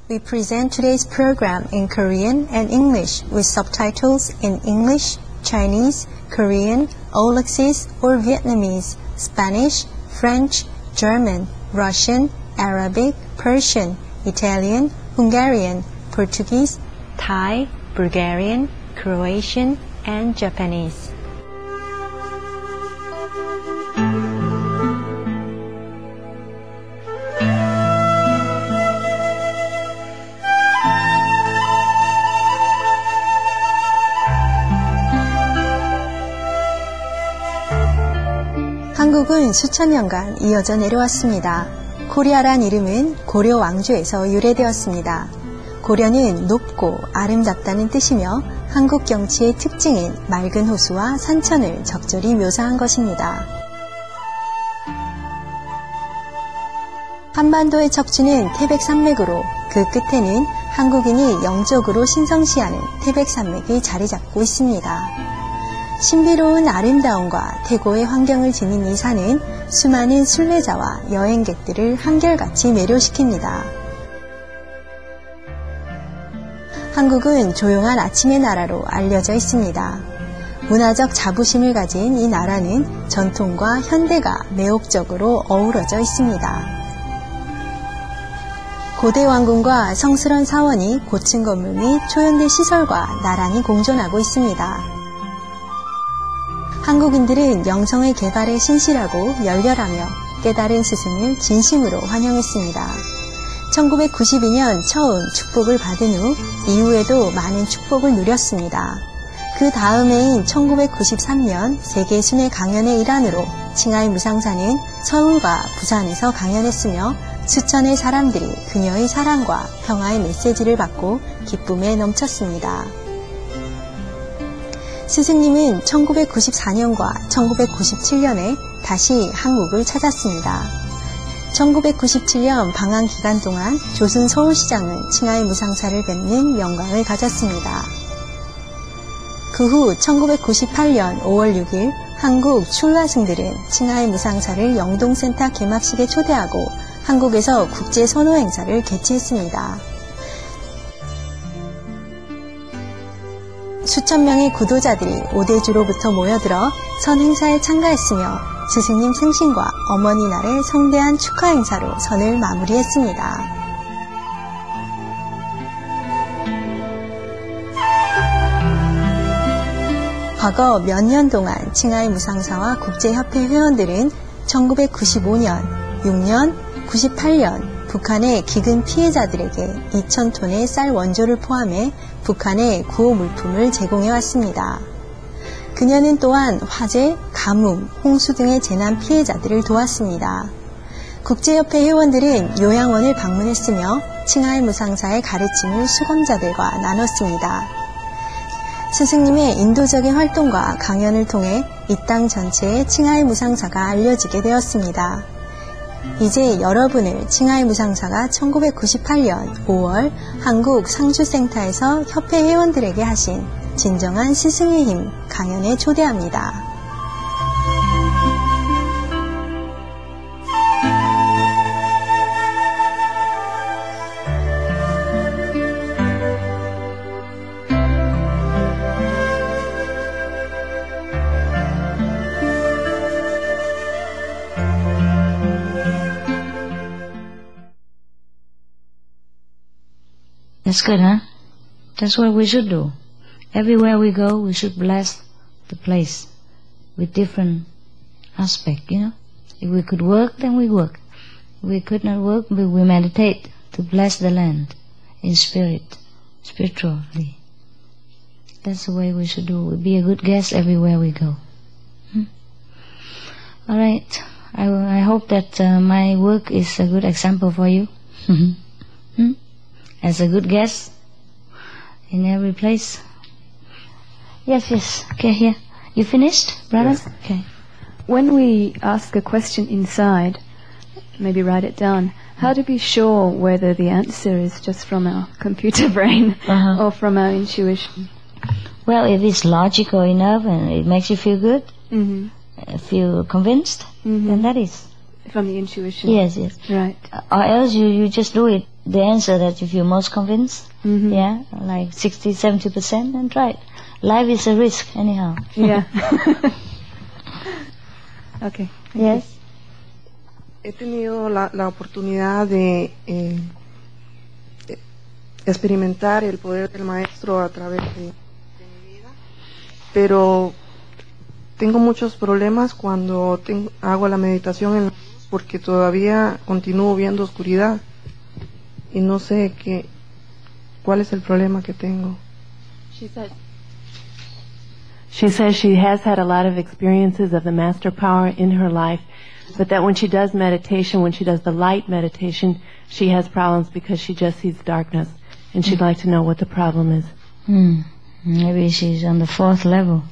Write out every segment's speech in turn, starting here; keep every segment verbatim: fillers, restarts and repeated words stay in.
We present today's program in Korean and English with subtitles in English, Chinese, Korean, Aulacese or Vietnamese, Spanish, French, German, Russian, Arabic, Persian, Italian, Hungarian, Portuguese, Thai, Bulgarian, Croatian, and Japanese. 한국은 수천 년간 이어져 내려왔습니다. 코리아란 이름은 고려 왕조에서 유래되었습니다. 고려는 높고 아름답다는 뜻이며 한국 경치의 특징인 맑은 호수와 산천을 적절히 묘사한 것입니다. 한반도의 척추는 태백산맥으로 그 끝에는 한국인이 영적으로 신성시하는 태백산맥이 자리 잡고 있습니다. 신비로운 아름다움과 태고의 환경을 지닌 이 산은 수많은 순례자와 여행객들을 한결같이 매료시킵니다. 한국은 조용한 아침의 나라로 알려져 있습니다. 문화적 자부심을 가진 이 나라는 전통과 현대가 매혹적으로 어우러져 있습니다. 고대 왕궁과 성스런 사원이 고층 건물 및 초현대 시설과 나란히 공존하고 있습니다. 한국인들은 영성의 개발에 신실하고 열렬하며 깨달은 스승을 진심으로 환영했습니다. 천구백구십이 년 처음 축복을 받은 후 이후에도 많은 축복을 누렸습니다. 그 다음 해인 천구백구십삼 년 세계 순회 강연의 일환으로 칭하이 무상사는 서울과 부산에서 강연했으며 수천의 사람들이 그녀의 사랑과 평화의 메시지를 받고 기쁨에 넘쳤습니다. 스승님은 천구백구십사 년과 천구백구십칠 년에 다시 한국을 찾았습니다. 천구백구십칠 년 방한 기간 동안 조선 서울시장은 칭하이 무상사를 뵙는 영광을 가졌습니다. 그 후 천구백구십팔 년 오월 육 일 한국 출가승들은 칭하이 무상사를 영동센터 개막식에 초대하고 한국에서 국제 선호 행사를 개최했습니다. 수천 명의 구도자들이 오대주로부터 모여들어 선 행사에 참가했으며 스승님 생신과 어머니 날의 성대한 축하 행사로 선을 마무리했습니다. 과거 몇 년 동안 칭하이 무상사와 국제협회 회원들은 천구백구십오 년, 육 년, 구십팔 년 북한의 기근 피해자들에게 이천 톤의 쌀 원조를 포함해 북한의 구호 물품을 제공해왔습니다. 그녀는 또한 화재, 가뭄, 홍수 등의 재난 피해자들을 도왔습니다. 국제협회 회원들은 요양원을 방문했으며 칭하이 무상사의 가르침을 수감자들과 나눴습니다. 스승님의 인도적인 활동과 강연을 통해 이 땅 전체에 칭하이 무상사가 알려지게 되었습니다. 이제 여러분을 칭하이 무상사가 천구백구십팔 년 오월 한국 상주센터에서 협회 회원들에게 하신 진정한 스승의 힘 강연에 초대합니다. That's good, huh? That's what we should do. Everywhere we go, we should bless the place with different aspect, you know. If we could work, then we work. If we could not work, we, we meditate to bless the land in spirit, spiritually. That's the way we should do. We be a good guest everywhere we go. Hmm? All right. I, I hope that uh, my work is a good example for you. hmm? As a good guest in every place. Yes, yes. Okay, here. You finished, brother? Yes. Okay. When we ask a question inside, maybe write it down, how to be sure whether the answer is just from our computer brain uh-huh. or from our intuition? Well, if it's logical enough and it makes you feel good, mm-hmm. uh, feel convinced, mm-hmm. then that is. From the intuition? Yes, yes. Right. Uh, or else you, you just do it the answer that you feel most convinced. Mm-hmm. Yeah, like sixty, seventy percent, and try it. Life is a risk, anyhow. Yeah. Okay. Yes. He tenido la, la oportunidad de eh, experimentar el poder del maestro a través de, de mi vida, pero tengo muchos problemas cuando tengo, hago la meditación en la luz porque todavía continúo viendo oscuridad y no sé qué, cuál es el problema que tengo. She says, she says she has had a lot of experiences of the master power in her life, but that when she does meditation, when she does the light meditation, she has problems because she just sees darkness, and she'd like to know what the problem is. Hmm. Maybe she's on the fourth level.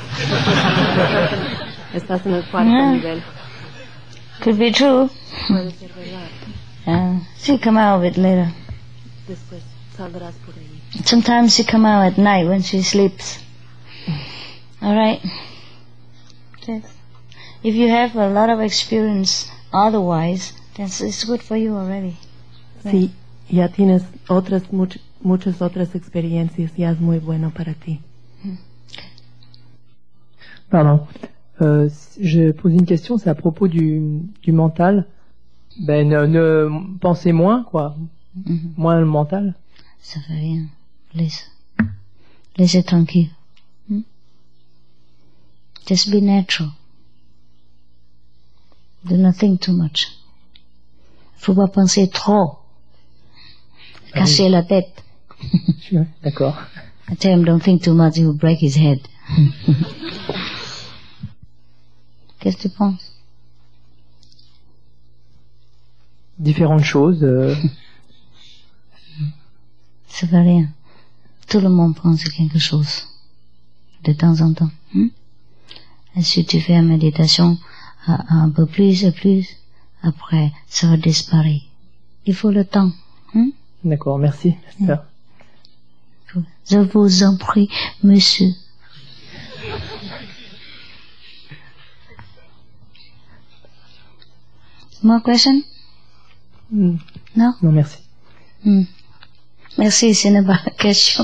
Estás en el cuarto Yeah. nivel. Could be true. Puede ser verdad. Uh, she come out of it later. Después saldrás por ahí. Sometimes she come out at night when she sleeps. All right. Yes. If you have a lot of experience otherwise, then it's good for you already. Si ya tienes otras much, muchas otras experiencias, ya es muy bueno para ti. Pardon. Euh, je pose une question, c'est à propos du, du mental. Ben, ne, ne pensez moins, quoi. Mhm. Moins le mental. Ça fait rien. Laisse. Laissez tranquille. Hmm? Just be natural. Do not think too much. Faut pas penser trop. Casser la tête. Je suis- D'accord. I tell him don't think too much, he will break his head. Qu'est-ce que tu penses? Différentes choses. euh, Ça fait rien. Tout le monde pense quelque chose. De temps en temps. Hmm? Et si tu fais la méditation un, un peu plus et plus, après, ça va disparaître. Il faut le temps. Hmm? D'accord, merci. Master. Je vous en prie, monsieur. More question? Hmm. No? Non, merci. Hmm. Merci, ce n'est pas la question.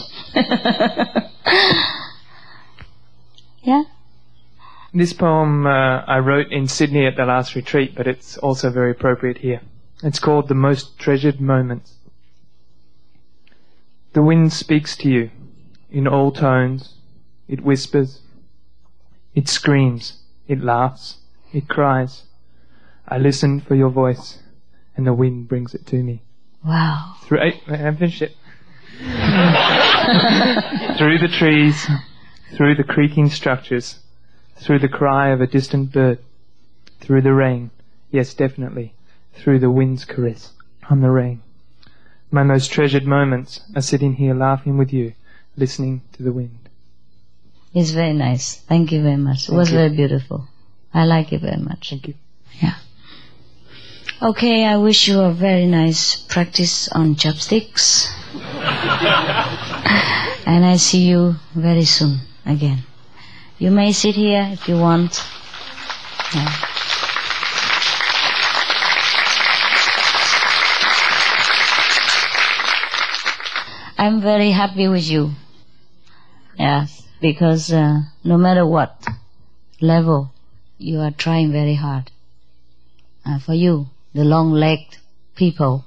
Yeah? This poem uh, I wrote in Sydney at the last retreat, but it's also very appropriate here. It's called The Most Treasured Moments. The wind speaks to you in all tones. It whispers. It screams. It laughs. It cries. I listen for your voice, and the wind brings it to me. Wow. Through, I haven't finished it. Through the trees, through the creaking structures, through the cry of a distant bird, through the rain, yes, definitely, through the wind's caress on the rain. My most treasured moments are sitting here laughing with you, listening to the wind. It's very nice. Thank you very much. It Thank was you. very beautiful. I like it very much. Thank you. Yeah. Okay, I wish you a very nice practice on chopsticks. And I see you very soon again. You may sit here if you want. Yeah. I'm very happy with you. Yes, because uh, no matter what level, you are trying very hard. Uh, for you, the long-legged people,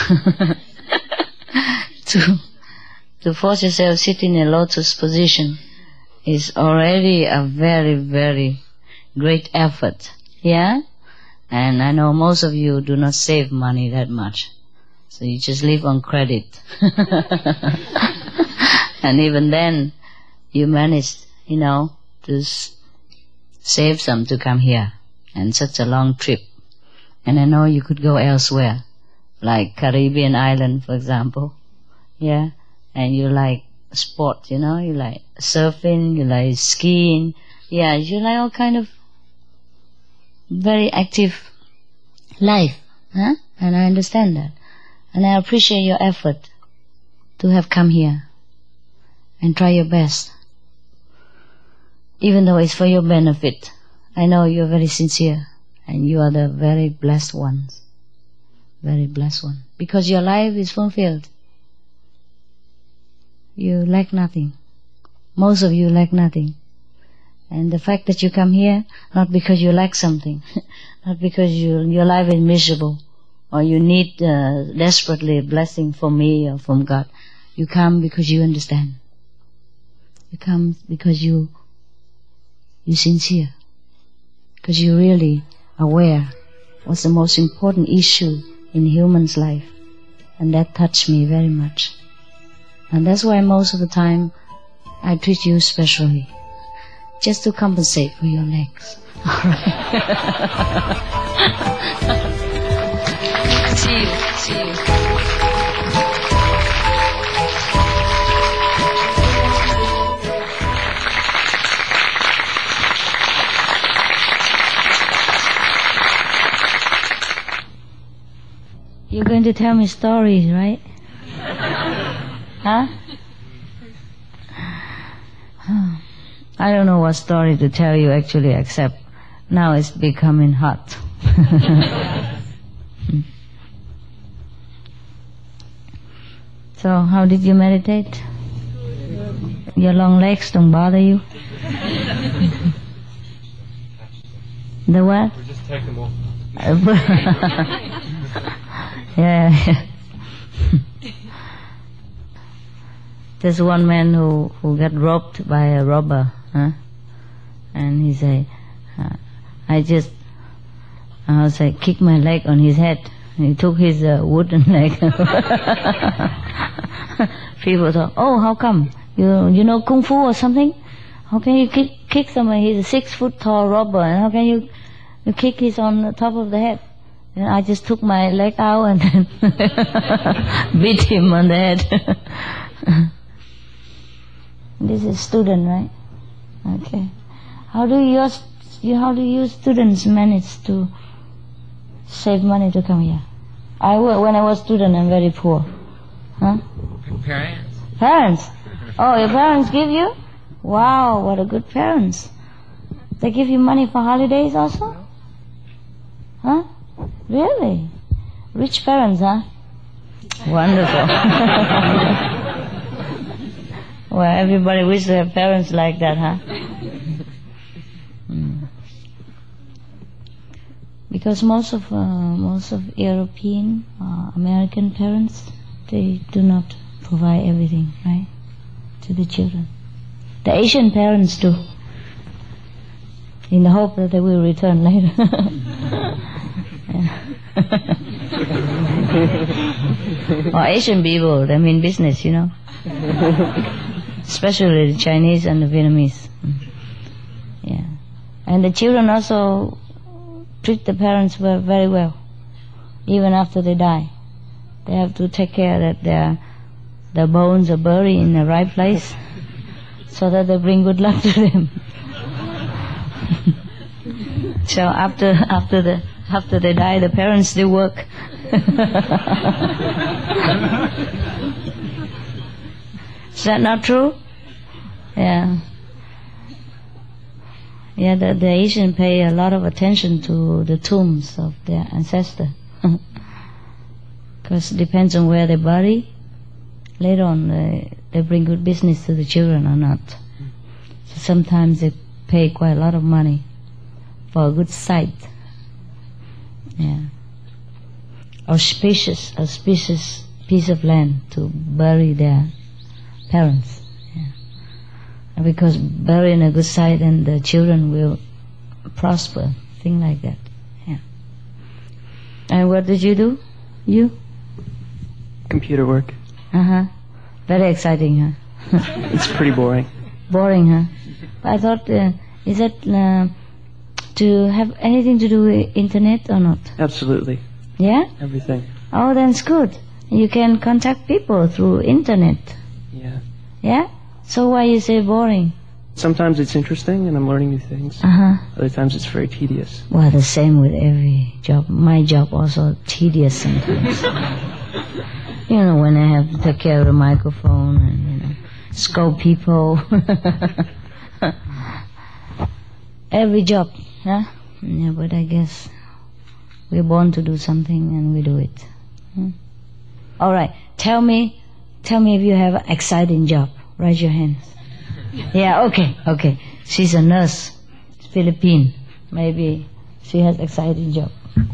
to to force yourself sitting in a lotus position is already a very, very great effort. Yeah? And I know most of you do not save money that much. So you just live on credit. And even then, you managed, you know, to s- save some to come here. And such a long trip. And I know you could go elsewhere, like Caribbean island, for example. Yeah? And you like sport, you know, you like surfing, you like skiing. Yeah, you like all kind of very active life. Huh? And I understand that. And I appreciate your effort to have come here and try your best. Even though it's for your benefit. I know you're very sincere and you are the very blessed ones. very blessed one. Because your life is fulfilled. You lack nothing. Most of you lack nothing. And the fact that you come here, not because you lack something, not because you, your life is miserable, or you need uh, desperately a blessing from me or from God. You come because you understand. You come because you you sincere, because you're really aware what's the most important issue in human's life, and that touched me very much. And that's why most of the time I treat you specially, just to compensate for your legs. All right. See you. See you. You're going to tell me stories, right? Huh? I don't know what story to tell you actually, except now it's becoming hot. So, how did you meditate? Your long legs don't bother you? The what? We'll just take them off. Yeah. There's one man who, who got robbed by a robber, huh? And he said, uh, I just, I was like, kick my leg on his head. And he took his uh, wooden leg. People thought, oh, how come? You you know kung fu or something? How can you kick kick someone? He's a six foot tall robber, and how can you you kick his on the top of the head? And I just took my leg out and then beat him on the head. This is student, right? Okay. How do your you how do you students manage to save money to come here? I when I was student, I'm very poor. Huh? Parents. Parents. Oh, your parents give you? Wow, what a good parents. They give you money for holidays also? Huh? Really? Rich parents, huh? Wonderful. Well, everybody wishes to have parents like that, huh? Mm. Because most of uh, most of European, uh, American parents, they do not provide everything, right, to the children. The Asian parents do, in the hope that they will return later. Or Asian people, they mean business, you know. Especially the Chinese and the Vietnamese. Yeah. And the children also treat the parents very well, even after they die. They have to take care that their their bones are buried in the right place, so that they bring good luck to them. So after after the after they die, the parents still work. Is that not true? Yeah. Yeah, the, the Asian pay a lot of attention to the tombs of their ancestors. Because it depends on where they bury. Later on, they, they bring good business to the children or not. So sometimes they pay quite a lot of money for a good site. Yeah. Auspicious, auspicious piece of land to bury their parents. Yeah. And because burying a good site, and the children will prosper, thing like that. Yeah. And what did you do? You? Computer work. Uh-huh. Very exciting, huh? It's pretty boring. Boring, huh? I thought, uh, is that uh, to have anything to do with internet or not? Absolutely. Yeah? Everything. Oh, then it's good. You can contact people through internet. Yeah. Yeah? So why you say boring? Sometimes it's interesting and I'm learning new things. Uh-huh. Other times it's very tedious. Well, the same with every job. My job also tedious sometimes. You know, when I have to take care of the microphone and, you know, scold people. Every job, huh? Yeah, but I guess We're born to do something and we do it. Hmm? All right. Tell me, tell me if you have an exciting job. Raise your hands. Yeah, okay, okay. She's a nurse, Philippine. Maybe she has exciting job.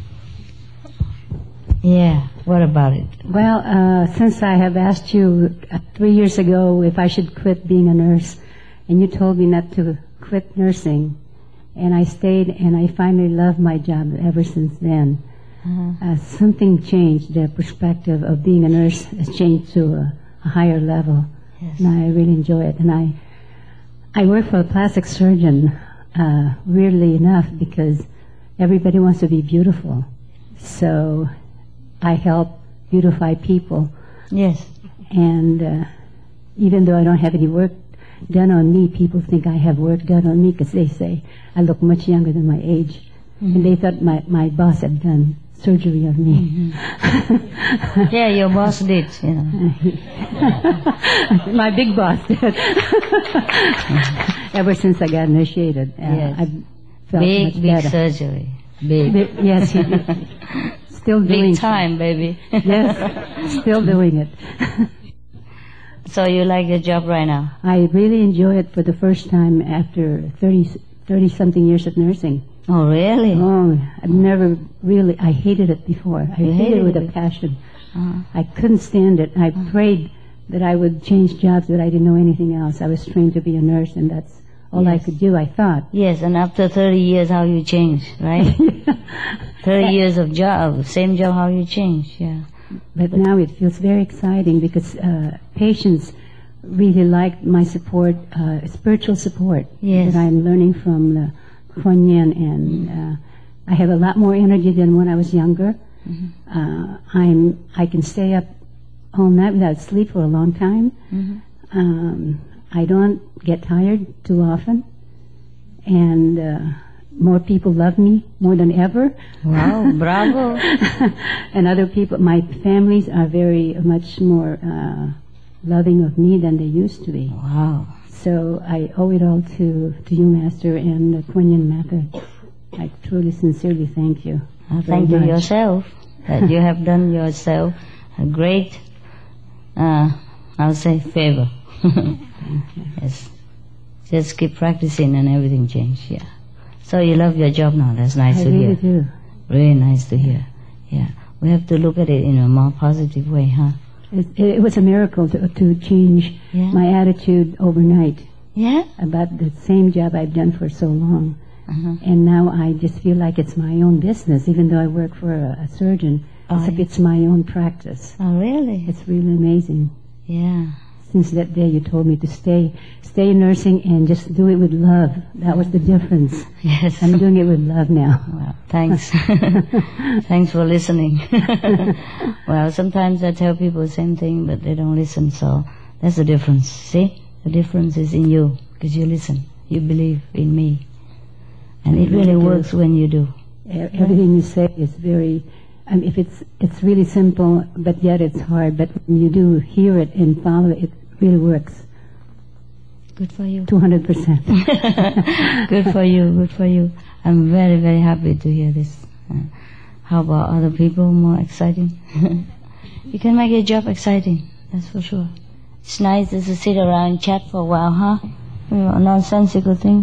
Yeah, what about it? Well, uh, since I have asked you uh, three years ago if I should quit being a nurse, and you told me not to quit nursing, and I stayed, and I finally love my job ever since then. Uh-huh. Uh, something changed. The perspective of being a nurse has changed to a, a higher level, yes. And I really enjoy it. And I, I work for a plastic surgeon, uh, weirdly enough, because everybody wants to be beautiful. So I help beautify people. Yes. And uh, even though I don't have any work done on me, people think I have work done on me because they say I look much younger than my age. Mm-hmm. And they thought my, my boss had done surgery on me. Mm-hmm. Yeah, your boss did, you know. My big boss did. Ever since I got initiated, uh, yes. I felt big, much big better. surgery. Big. Big. Yes, he did. Still doing big time, so. Baby. Yes, still doing it. So you like your job right now? I really enjoy it for the first time after thirty, thirty something years of nursing. Oh, really? Oh, I've never really, I hated it before. I you hated it with it? a passion. Uh-huh. I couldn't stand it. I uh-huh. prayed that I would change jobs, that I didn't know anything else. I was trained to be a nurse, and that's all yes. I could do, I thought. Yes, and after thirty years, how you change, right? thirty years of job, same job, how you change, yeah. But, but now it feels very exciting because uh, patients really like my support, uh, spiritual support yes. that I'm learning from the Kuan Yin, and uh, I have a lot more energy than when I was younger. Mm-hmm. Uh, I'm I can stay up all night without sleep for a long time. Mm-hmm. Um, I don't get tired too often, and uh, more people love me more than ever. Wow, bravo! And other people, my families are very much more uh, loving of me than they used to be. Wow! So I owe it all to, to you, Master, and the Kuan Yin method. I truly, sincerely thank you. Uh, thank you much. yourself, that you have done yourself a great, uh, I'll say, favor. Yes. Just keep practicing and everything change, yeah. So you love your job now, that's nice I to really hear. do. Really nice to hear, yeah. We have to look at it in a more positive way, huh? It, it was a miracle to, to change yeah. my attitude overnight. Yeah? About the same job I've done for so long. Uh-huh. And now I just feel like it's my own business, even though I work for a, a surgeon. Oh, except yeah. it's my own practice. Oh, really? It's really amazing. Yeah. Since that day you told me to stay stay nursing and just do it with love. That was the difference. Yes. I'm doing it with love now. Well, thanks. Thanks for listening. Well, sometimes I tell people the same thing, but they don't listen, so that's the difference. See? The difference is in you, because you listen. You believe in me. And it really works when you do. Everything you say is very... I mean, if it's it's really simple, but yet it's hard. But when you do hear it and follow it, it really works. Good for you. Two hundred percent. Good for you. Good for you. I'm very very happy to hear this. Uh, how about other people? More exciting. You can make your job exciting. That's for sure. It's nice just to sit around and chat for a while, huh? You know, nonsensical things.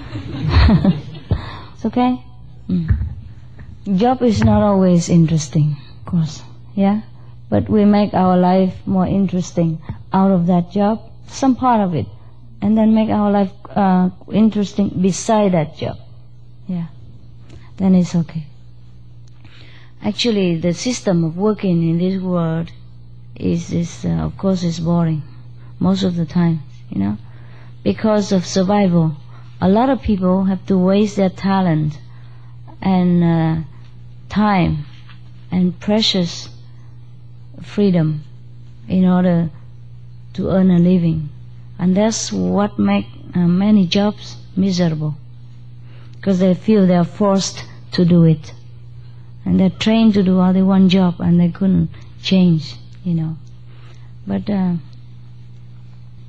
It's okay. Mm. Job is not always interesting, of course, yeah? But we make our life more interesting out of that job, some part of it, and then make our life uh, interesting beside that job, yeah? Then it's okay. Actually, the system of working in this world is, is uh, of course, is boring, most of the time, you know? Because of survival, a lot of people have to waste their talent and uh, time and precious freedom in order to earn a living, and that's what makes uh, many jobs miserable, because they feel they're forced to do it, and they're trained to do only one job and they couldn't change, you know. But uh,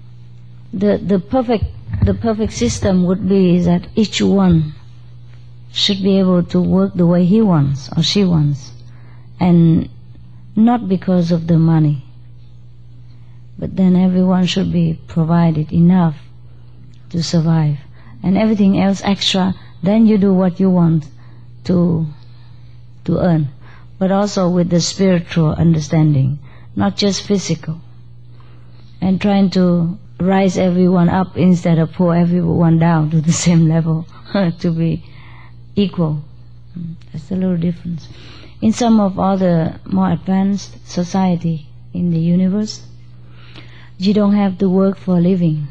the the perfect the perfect system would be that each one should be able to work the way he wants or she wants, and not because of the money. But then everyone should be provided enough to survive, and everything else extra, then you do what you want to to earn, but also with the spiritual understanding, not just physical, and trying to rise everyone up instead of pull everyone down to the same level to be equal. That's a little difference. In some of all the more advanced society in the universe, you don't have to work for a living.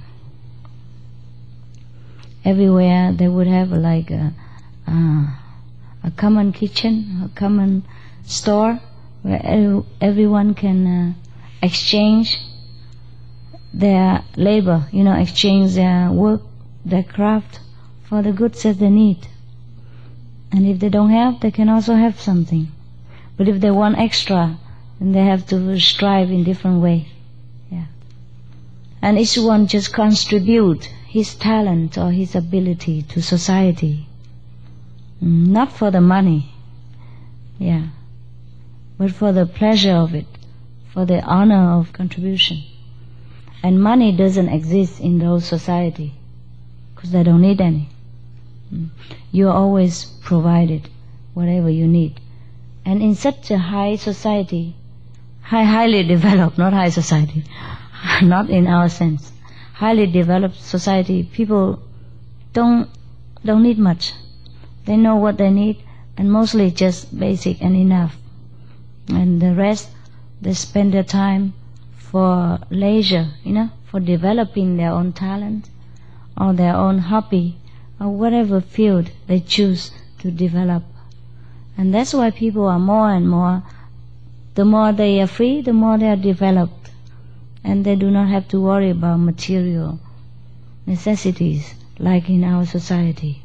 Everywhere they would have like a, uh, a common kitchen, a common store where ev- everyone can uh, exchange their labor, you know, exchange their work, their craft for the goods that they need. And if they don't have, they can also have something. But if they want extra, then they have to strive in different way. Yeah. And each one just contribute his talent or his ability to society. Not for the money, yeah, but for the pleasure of it, for the honor of contribution. And money doesn't exist in those society because they don't need any. You're always provided whatever you need. And in such a high society, high, highly developed, not high society, not in our sense, highly developed society, people don't don't need much. They know what they need, and mostly just basic and enough. And the rest, they spend their time for leisure, you know, for developing their own talent or their own hobby or whatever field they choose to develop. And that's why people are more and more, the more they are free, the more they are developed. And they do not have to worry about material necessities like in our society.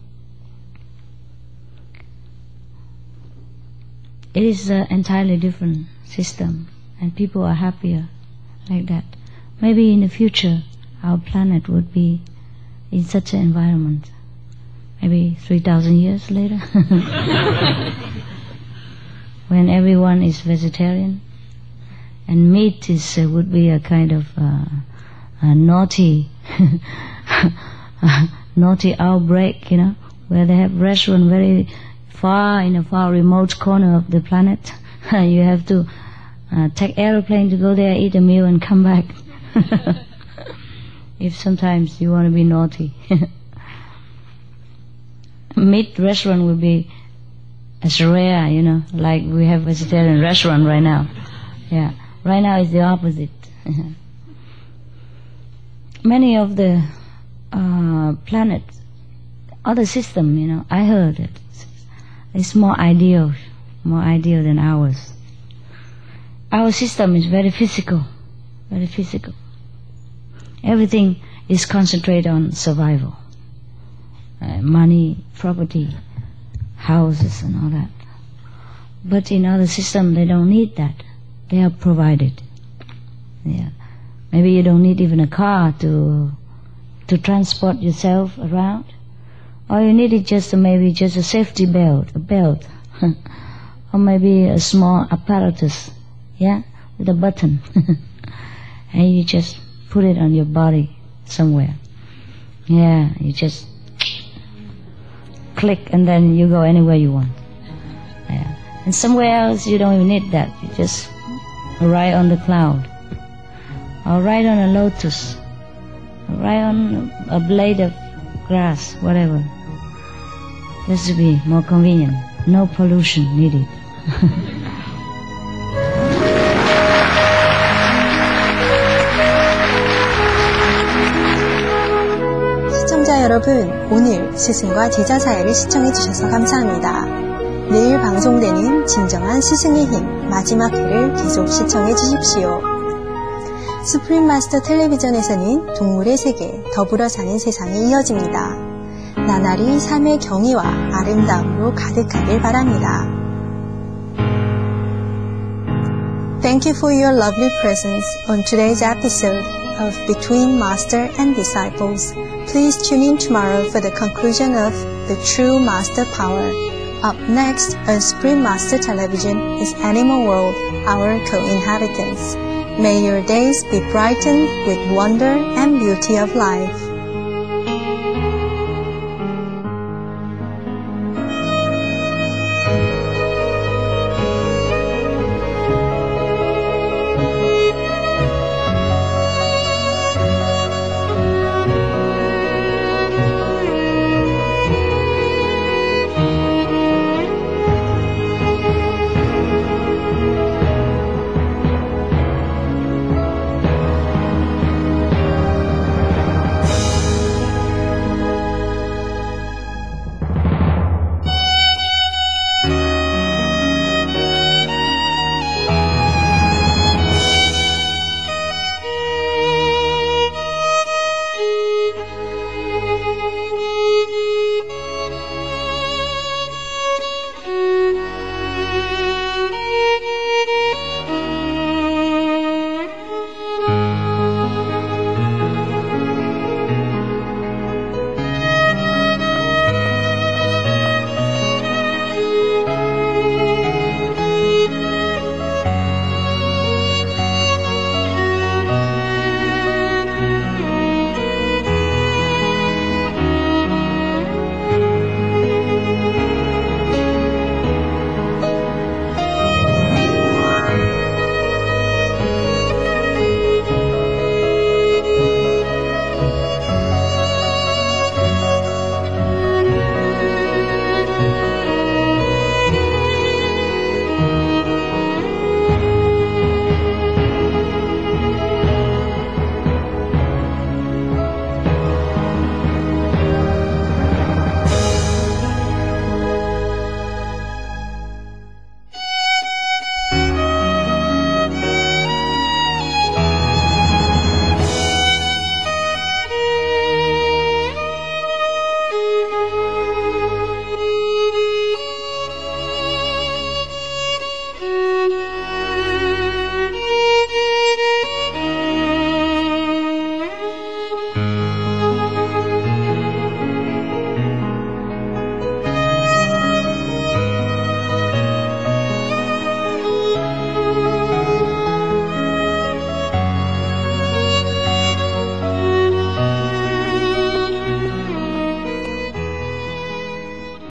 It is an entirely different system, and people are happier like that. Maybe in the future our planet would be in such an environment. Maybe three thousand years later. When everyone is vegetarian, and meat is uh, would be a kind of uh, a naughty naughty outbreak, you know, where they have restaurant very far in a far remote corner of the planet. You have to uh, take aeroplane to go there, eat a meal, and come back. If sometimes you want to be naughty. Meat restaurant will be as rare, you know, like we have vegetarian restaurant right now. Yeah, right now it's the opposite. Many of the uh, planets, other system, you know, I heard it. It's more ideal, more ideal than ours. Our system is very physical, very physical. Everything is concentrated on survival. Uh, money, property, houses and all that. But in other system they don't need that. They are provided. Yeah. Maybe you don't need even a car to to transport yourself around. All you need is just a, maybe just a safety belt, a belt, or maybe a small apparatus, yeah, with a button, and you just put it on your body somewhere. Yeah, you just click, and then you go anywhere you want. Yeah, and somewhere else you don't even need that. You just ride on the cloud, or ride on a lotus, or ride on a blade of grass, whatever. Just to be more convenient. No pollution needed. 시청자 여러분, 오늘 스승과 제자 사이를 시청해 주셔서 감사합니다. 내일 방송되는 진정한 스승의 힘 마지막 회를 계속 시청해 주십시오. 수프림 마스터 텔레비전에서는 동물의 세계, 더불어 사는 세상이 이어집니다. 나날이 삶의 경의와 아름다움으로 가득하길 바랍니다. Thank you for your lovely presence on today's episode of Between Master and Disciples. Please tune in tomorrow for the conclusion of the true master power. Up next on Supreme Master Television is Animal World, our co-inhabitants. May your days be brightened with wonder and beauty of life.